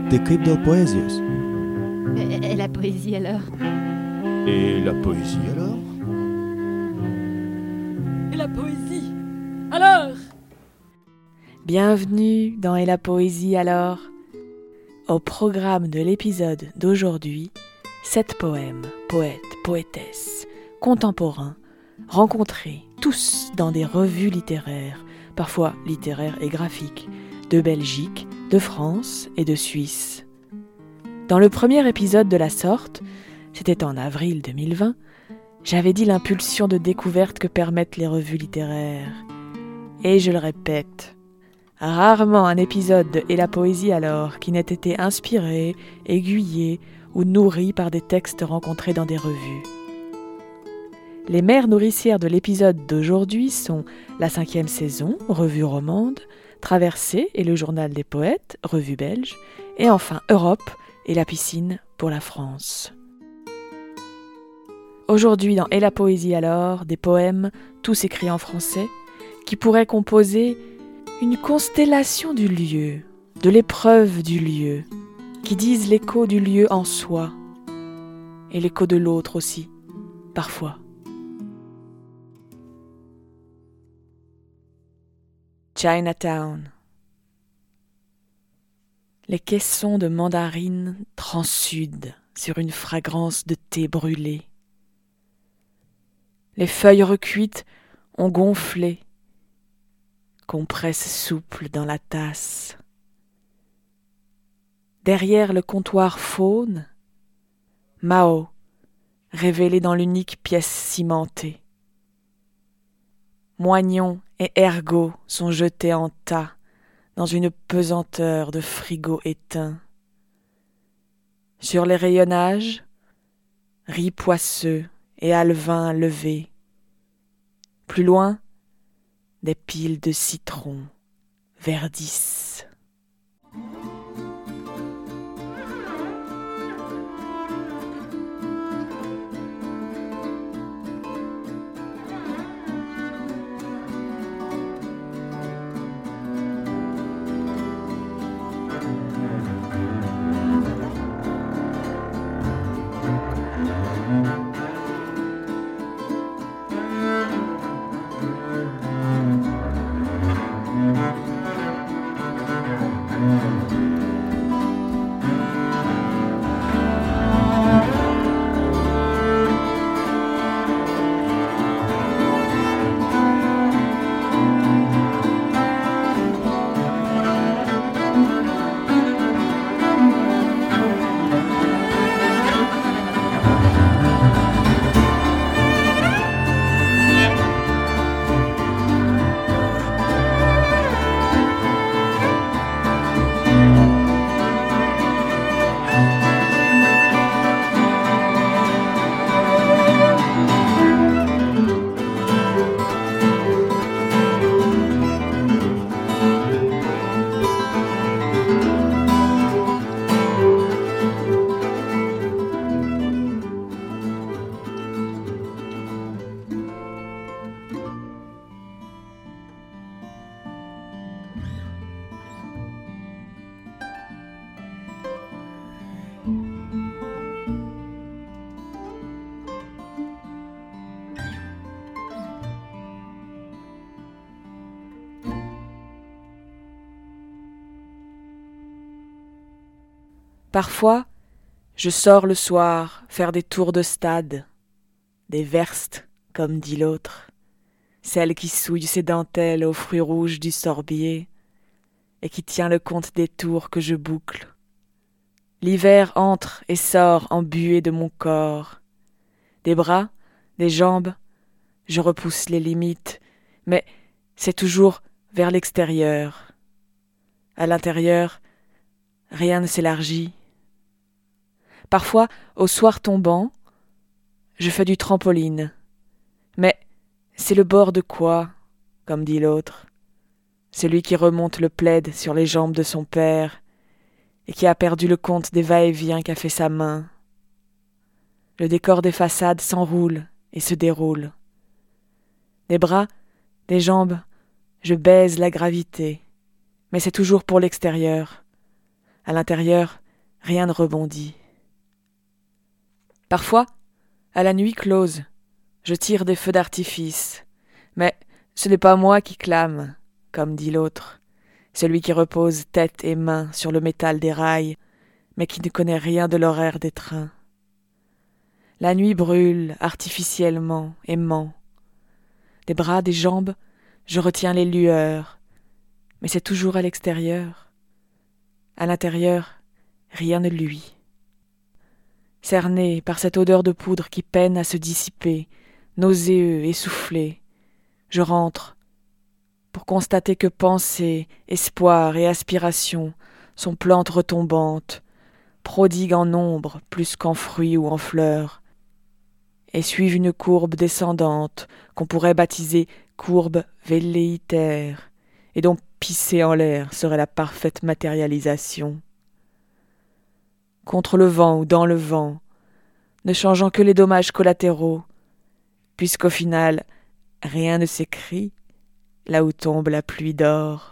de câip del poèsies. Et la poésie alors? Et la poésie alors? Et la poésie alors? Bienvenue dans Et la poésie alors? Au programme de l'épisode d'aujourd'hui, 7 poèmes, poètes, poétesses, contemporains, rencontrés tous dans des revues littéraires, parfois littéraires et graphiques, de Belgique, de France et de Suisse. Dans le premier épisode de la sorte, c'était en avril 2020, j'avais dit l'impulsion de découverte que permettent les revues littéraires. Et je le répète, rarement un épisode de Et la poésie alors qui n'ait été inspiré, aiguillé ou nourri par des textes rencontrés dans des revues. Les mères nourricières de l'épisode d'aujourd'hui sont la 5e saison, revue romande, Traversée et le journal des poètes, revue belge, et enfin Europe et la piscine pour la France. Aujourd'hui dans Et la poésie alors, des poèmes, tous écrits en français, qui pourraient composer une constellation du lieu, de l'épreuve du lieu, qui disent l'écho du lieu en soi, et l'écho de l'autre aussi, parfois. Chinatown. Les caissons de mandarines transsudent sur une fragrance de thé brûlé. Les feuilles recuites ont gonflé, compresse souple dans la tasse. Derrière le comptoir faune, Mao, révélé dans l'unique pièce cimentée. Moignons et ergots sont jetés en tas dans une pesanteur de frigo éteint. Sur les rayonnages, riz poisseux et alevins levés. Plus loin, des piles de citrons verdissent. Parfois, je sors le soir faire des tours de stade, des verstes, comme dit l'autre, celle qui souille ses dentelles aux fruits rouges du sorbier et qui tient le compte des tours que je boucle. L'hiver entre et sort en buée de mon corps. Des bras, des jambes, je repousse les limites, mais c'est toujours vers l'extérieur. À l'intérieur, rien ne s'élargit. Parfois, au soir tombant, je fais du trampoline. Mais c'est le bord de quoi, comme dit l'autre, celui qui remonte le plaid sur les jambes de son père et qui a perdu le compte des va-et-vient qu'a fait sa main. Le décor des façades s'enroule et se déroule. Des bras, des jambes, je baise la gravité, mais c'est toujours pour l'extérieur. À l'intérieur, rien ne rebondit. Parfois, à la nuit close, je tire des feux d'artifice, mais ce n'est pas moi qui clame, comme dit l'autre, celui qui repose tête et main sur le métal des rails, mais qui ne connaît rien de l'horaire des trains. La nuit brûle artificiellement et ment. Des bras, des jambes, je retiens les lueurs, mais c'est toujours à l'extérieur. À l'intérieur, rien ne luit. Cerné par cette odeur de poudre qui peine à se dissiper, nauséeux, essoufflé, je rentre pour constater que pensée, espoir et aspiration sont plantes retombantes, prodigues en ombre plus qu'en fruits ou en fleurs, et suivent une courbe descendante qu'on pourrait baptiser courbe velléitaire, et dont pisser en l'air serait la parfaite matérialisation. Contre le vent ou dans le vent, ne changeant que les dommages collatéraux, puisqu'au final, rien ne s'écrit là où tombe la pluie d'or.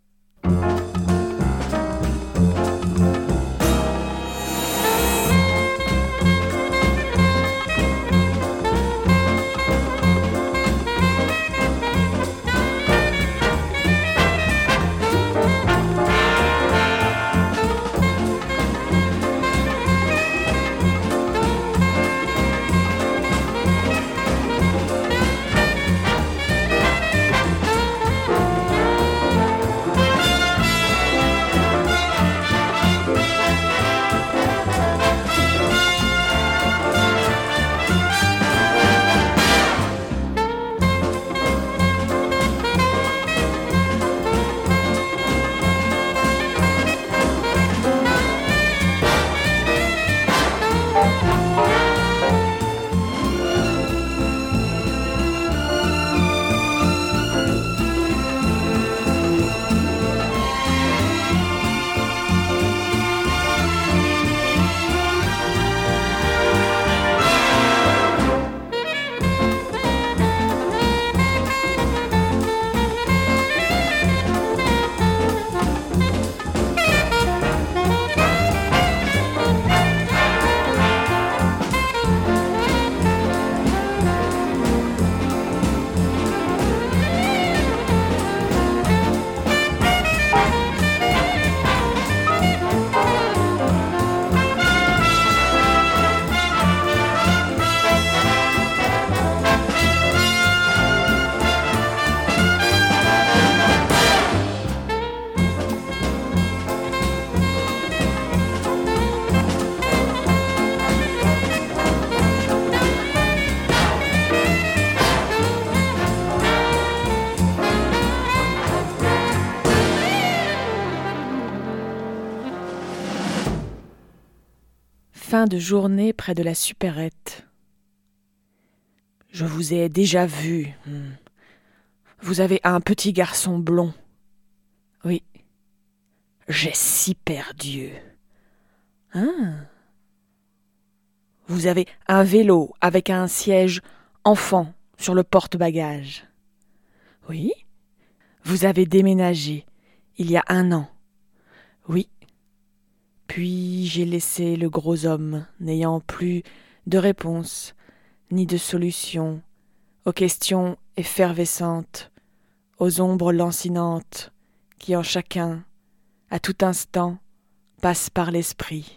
Fin de journée près de la supérette. Je vous ai déjà vu. Vous avez un petit garçon blond. Oui. J'ai si perdu. Vous avez un vélo avec un siège enfant sur le porte-bagages. Oui. Vous avez déménagé il y a 1 an. Oui. Puis j'ai laissé le gros homme, n'ayant plus de réponse, ni de solution, aux questions effervescentes, aux ombres lancinantes, qui en chacun, à tout instant, passent par l'esprit.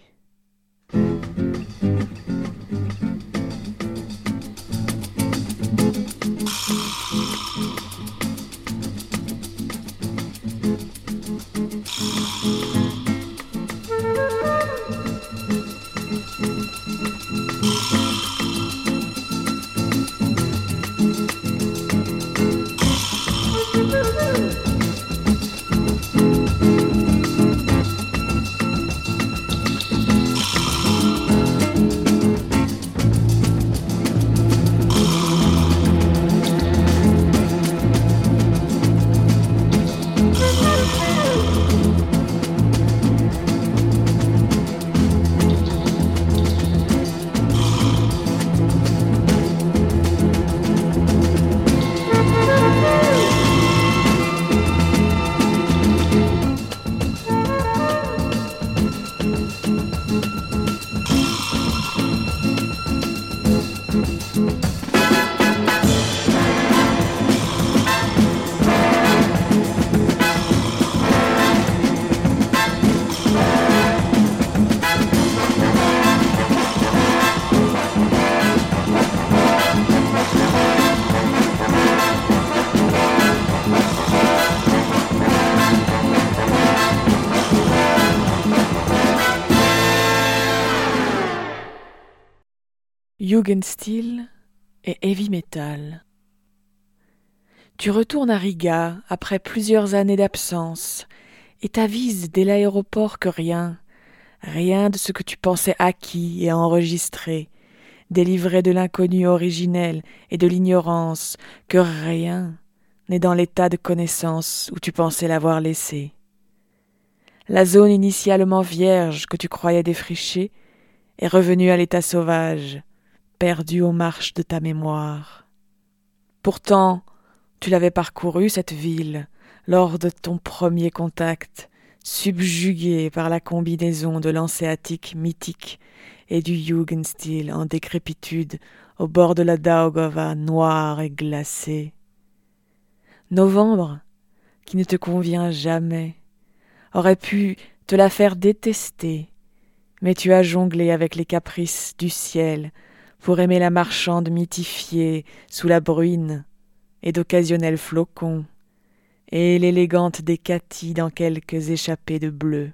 Jugendstil et heavy metal. Tu retournes à Riga après plusieurs années d'absence et t'avises dès l'aéroport que rien de ce que tu pensais acquis et enregistré, délivré de l'inconnu originel et de l'ignorance, que rien n'est dans l'état de connaissance où tu pensais l'avoir laissé. La zone initialement vierge que tu croyais défrichée est revenue à l'état sauvage, perdue aux marches de ta mémoire. Pourtant, tu l'avais parcourue, cette ville, lors de ton premier contact, subjuguée par la combinaison de l'hanséatique mythique et du Jugendstil en décrépitude au bord de la Daugava noire et glacée. Novembre, qui ne te convient jamais, aurait pu te la faire détester, mais tu as jonglé avec les caprices du ciel pour aimer la marchande mythifiée sous la bruine et d'occasionnels flocons, et l'élégante Décatie dans quelques échappées de bleu.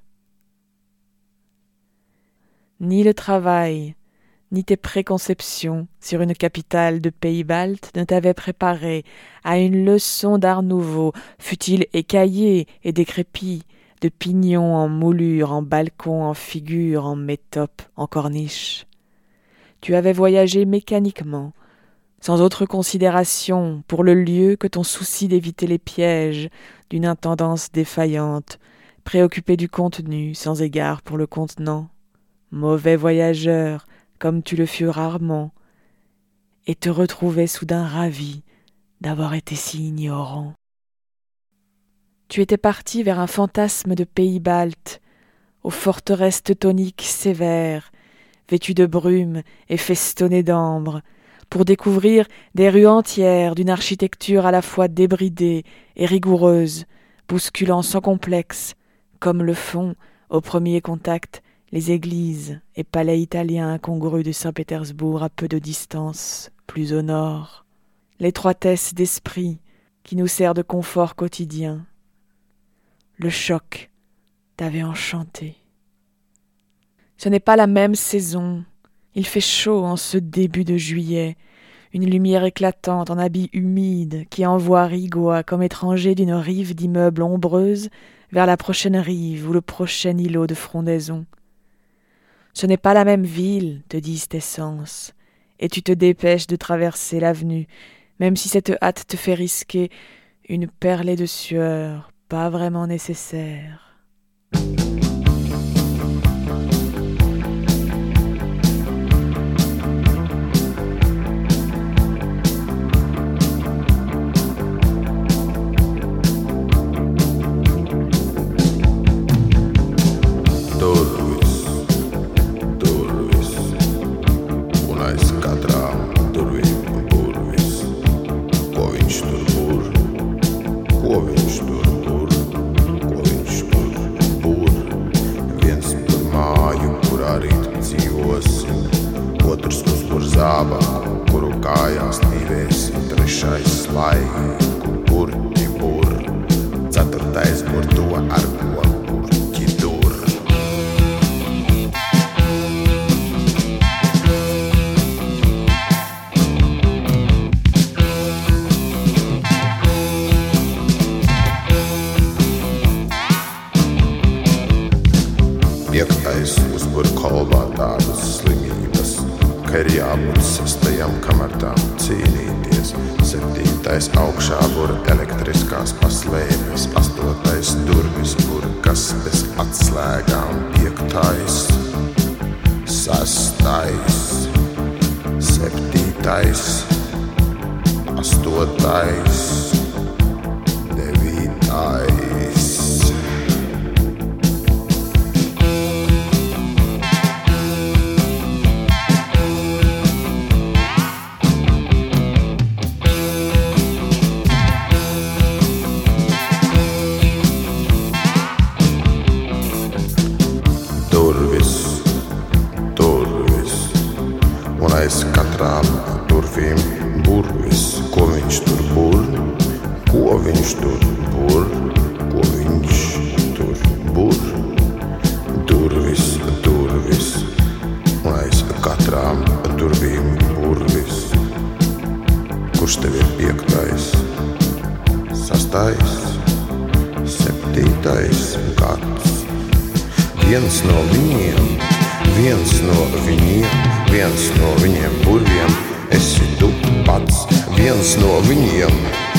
Ni le travail, ni tes préconceptions sur une capitale de pays baltes ne t'avaient préparé à une leçon d'art nouveau, fût-il écaillé et décrépit, de pignons en moulure, en balcon, en figure, en métope, en corniche. Tu avais voyagé mécaniquement, sans autre considération pour le lieu que ton souci d'éviter les pièges d'une intendance défaillante, préoccupé du contenu sans égard pour le contenant. Mauvais voyageur, comme tu le fus rarement, et te retrouvais soudain ravi d'avoir été si ignorant. Tu étais parti vers un fantasme de pays baltes, aux forteresses teutoniques sévères, vêtues de brume et festonnées d'ambre, pour découvrir des rues entières d'une architecture à la fois débridée et rigoureuse, bousculant sans complexe, comme le font, au premier contact, les églises et palais italiens incongrus de Saint-Pétersbourg à peu de distance, plus au nord. L'étroitesse d'esprit qui nous sert de confort quotidien. Le choc t'avait enchanté. Ce n'est pas la même saison. Il fait chaud en ce début de juillet, une lumière éclatante en habits humides qui envoie Rigois comme étranger d'une rive d'immeubles ombreuses vers la prochaine rive ou le prochain îlot de frondaison. Ce n'est pas la même ville, te disent tes sens, et tu te dépêches de traverser l'avenue, même si cette hâte te fait risquer une perlée de sueur pas vraiment nécessaire. Kuru kājās tīvēsi, trešais slaiku burķi bur, ceturtais burto ar ko burķi dur. Piektais uzbur kolbā tādas slimības, ka ir jābūt sestajam kamartām cīnīties. Septītais augšā bur elektriskās paslēpes, astotais durvis bur, kas bez atslēgām, piektais, sestais, septītais, astotais, devītais. Katrām durvīm burvis, ko viņš tur bur, ko viņš tur bur, ko viņš tur bur. Durvis, durvis, un aiz katrām durvīm skaitītais gads. Viens no viņiem, viens no viņiem burviem esi tu pats. Viens no viņiem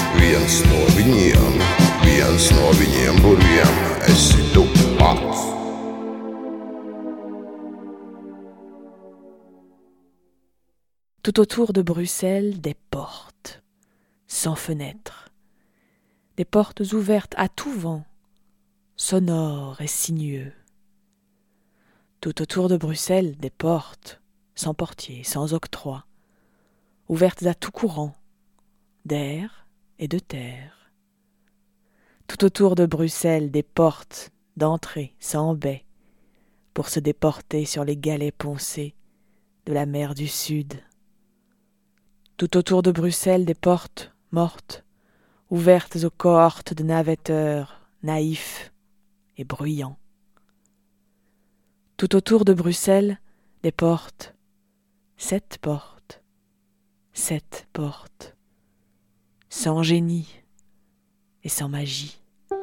burviem esi tu pats. Tout autour de Bruxelles, des portes, sans fenêtres. Des portes ouvertes à tout vent, sonores et sinueux. Tout autour de Bruxelles, des portes, sans portier, sans octroi, ouvertes à tout courant, d'air et de terre. Tout autour de Bruxelles, des portes d'entrée sans baie, pour se déporter sur les galets poncés de la mer du Sud. Tout autour de Bruxelles, des portes mortes, ouvertes aux cohortes de navetteurs naïfs et bruyants. Tout autour de Bruxelles, des portes, 7 portes, sans génie et sans magie.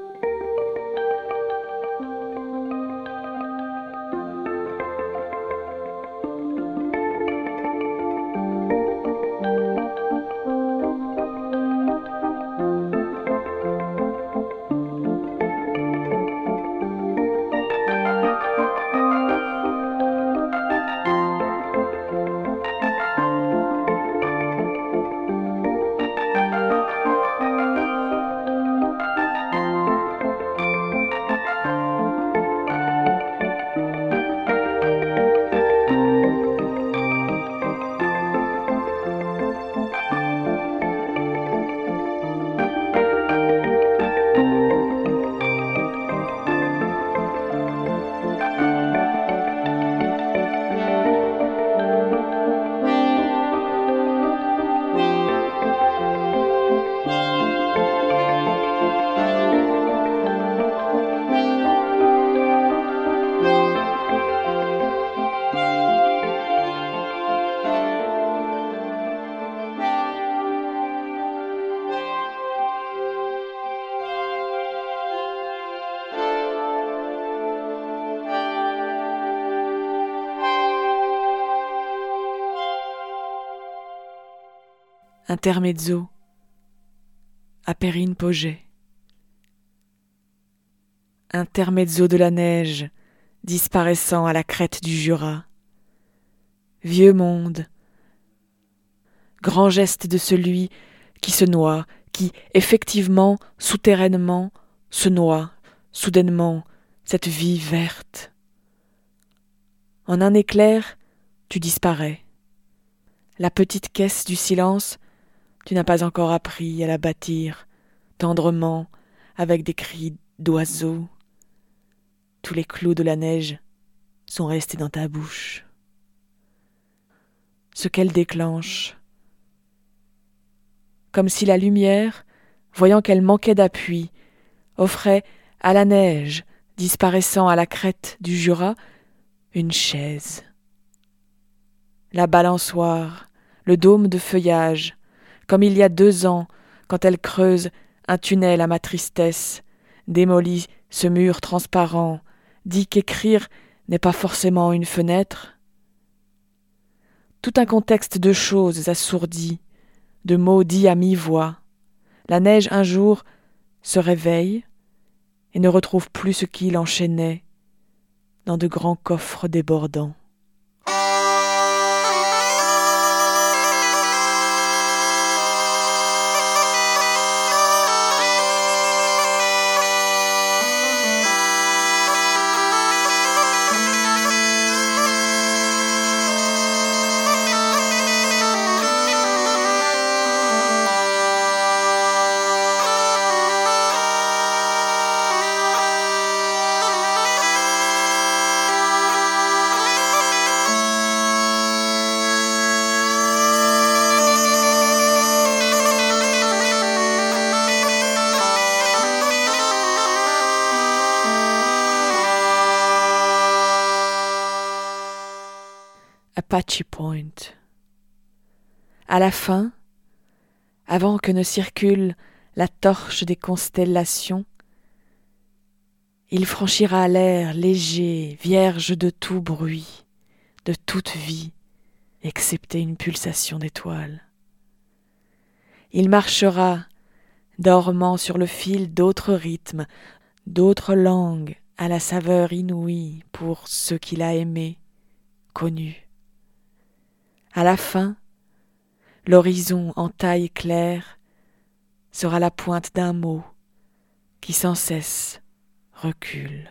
Intermezzo, à Perrine-Pauget. Intermezzo de la neige, disparaissant à la crête du Jura. Vieux monde, grand geste de celui qui se noie, qui, effectivement, souterrainement, se noie, soudainement, cette vie verte. En un éclair, tu disparais. La petite caisse du silence, tu n'as pas encore appris à la bâtir, tendrement, avec des cris d'oiseaux. Tous les clous de la neige sont restés dans ta bouche. Ce qu'elle déclenche, comme si la lumière, voyant qu'elle manquait d'appui, offrait à la neige, disparaissant à la crête du Jura, une chaise. La balançoire, le dôme de feuillage, comme il y a 2 ans, quand elle creuse un tunnel à ma tristesse, démolit ce mur transparent, dit qu'écrire n'est pas forcément une fenêtre. Tout un contexte de choses assourdies, de mots dits à mi-voix. La neige un jour se réveille et ne retrouve plus ce qui l'enchaînait dans de grands coffres débordants. Apache Point. À la fin, avant que ne circule la torche des constellations, Il franchira l'air léger, vierge de tout bruit, de toute vie, excepté une pulsation d'étoiles. Il marchera, dormant sur le fil d'autres rythmes, d'autres langues, à la saveur inouïe pour ceux qu'il a aimés, connus. À la fin, l'horizon en taille claire sera la pointe d'un mot qui sans cesse recule.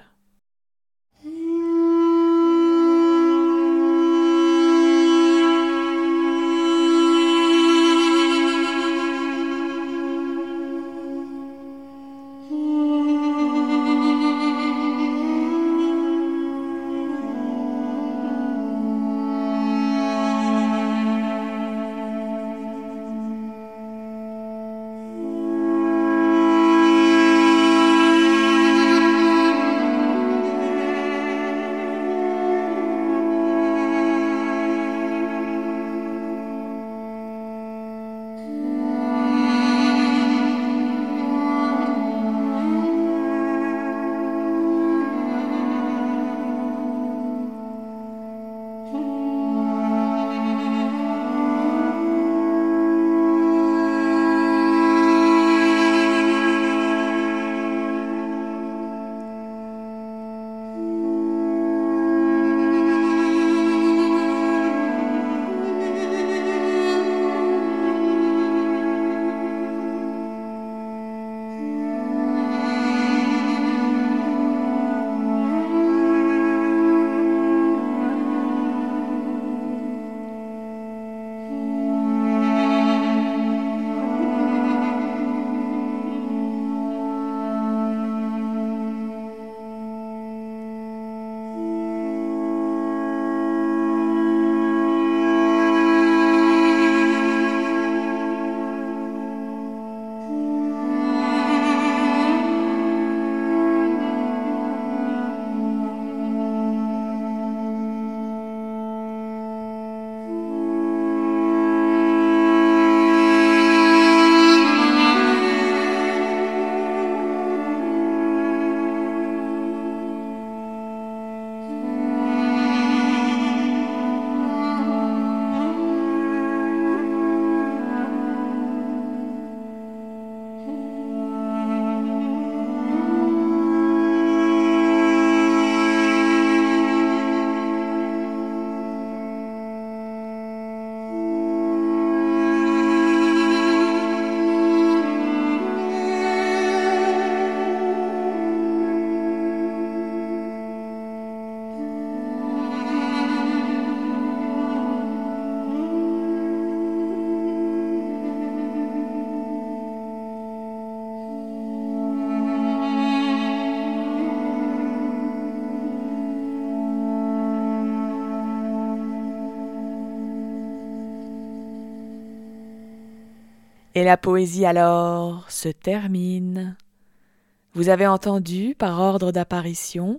Et la poésie alors se termine. Vous avez entendu, par ordre d'apparition,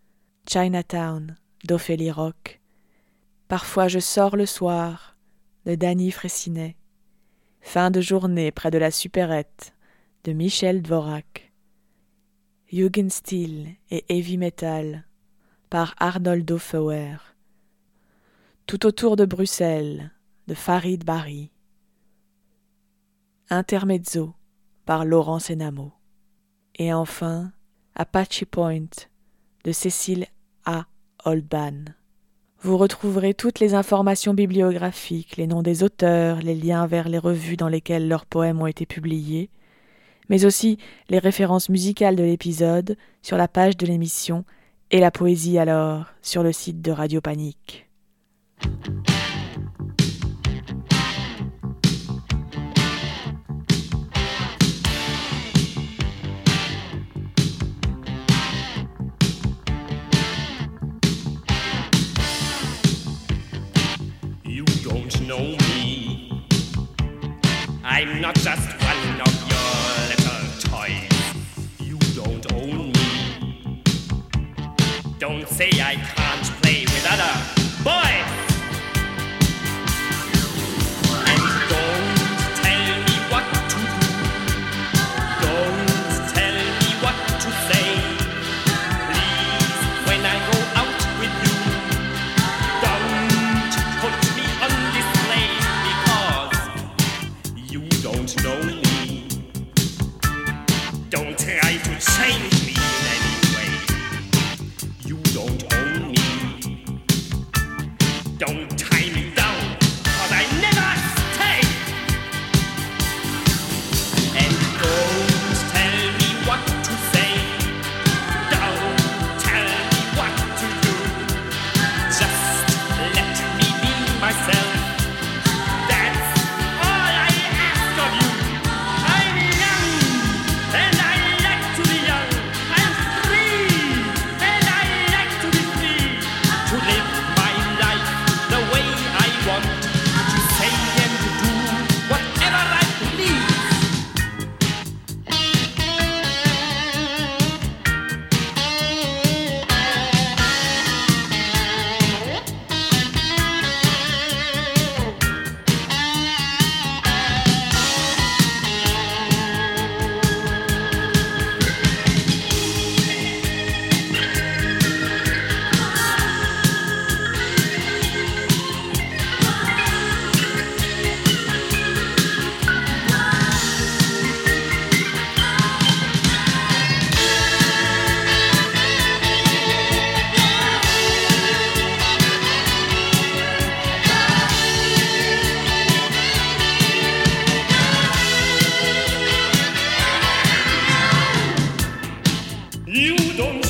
Chinatown d'Ophélie Roch, Parfois je sors le soir de Dany Freycinet, Fin de journée près de la supérette de Michel Dvorak, Jugendstil et Heavy Metal par Arnoldo Feuer, Tout autour de Bruxelles de Farid Bari, Intermezzo par Laurence Enamo, et enfin Apache Point de Cécile A. Oldban. Vous retrouverez toutes les informations bibliographiques, les noms des auteurs, les liens vers les revues dans lesquelles leurs poèmes ont été publiés, mais aussi les références musicales de l'épisode sur la page de l'émission et la poésie alors sur le site de Radio Panique. Know me. I'm not just one of your little toys. You don't own me. Don't say I can't play with other boys. And don't tell me what to do. Don't tell me what to say. You don't